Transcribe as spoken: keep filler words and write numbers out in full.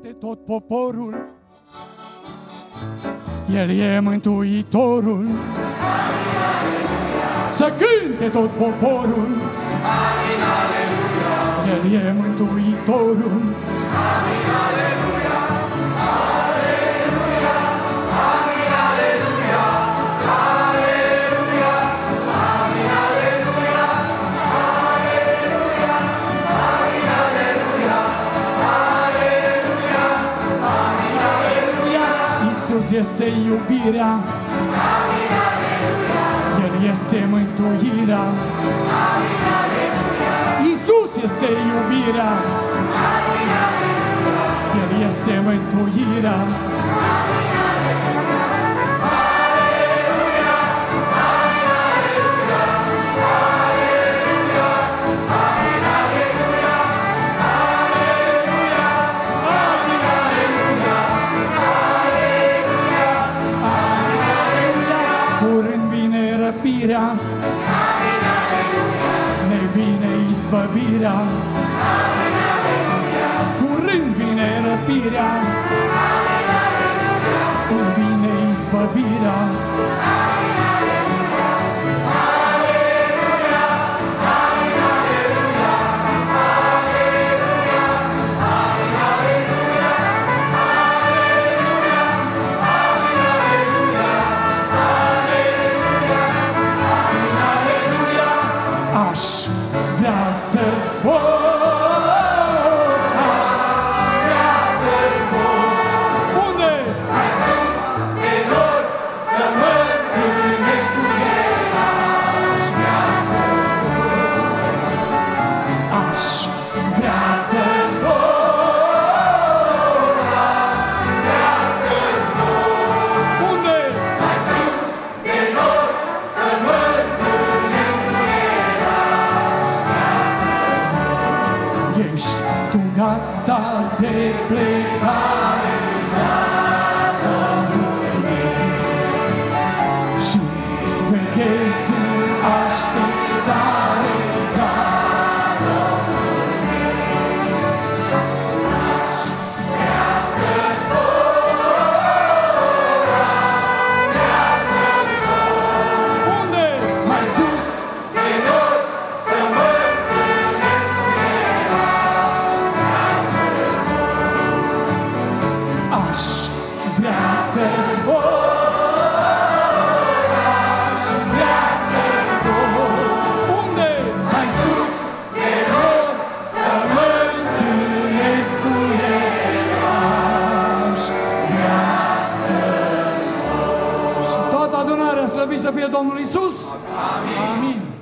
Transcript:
cânte tot poporul, El e Mântuitorul. Să cânte tot poporul, Amin, aleluia. El e Mântuitorul. Amin, aleluia. Aleluia. Amin, aleluia. Aleluia. Amin, aleluia. Aleluia. Amin, aleluia. Aleluia. Amin, aleluia. Iisus este iubirea, Amin, aleluia. El este mântuirea. Amin, aleluia. Iisus este iubirea, Amin, aleluia. El este mântuirea. Curând vine răpirea, ne vine izbăvirea. Curând vine răpirea, ne vine izbăvirea. Aș vrea să-ți vor, aș Vrea să-ți vor unde? mai sus pe nor, să mă întâlnesc cu El. Aș vrea să-ți vor, Aș vrea să-ți vor, vrea să-ți vor unde? mai sus pe nor, să mă întâlnesc cu El. Ești tu gata de plecare, și veghezi în așteptare, unde? Mai sus pe nor, să mă întâlnesc cu El. Aș vrea să-ți vor, aș vrea să-ți vor, unde? Mai sus pe nor, Să mă întâlnesc cu El. Aș vrea să-ți vor. Și toată adunarea, slăvit să fie Domnul Iisus. Amin. Amin.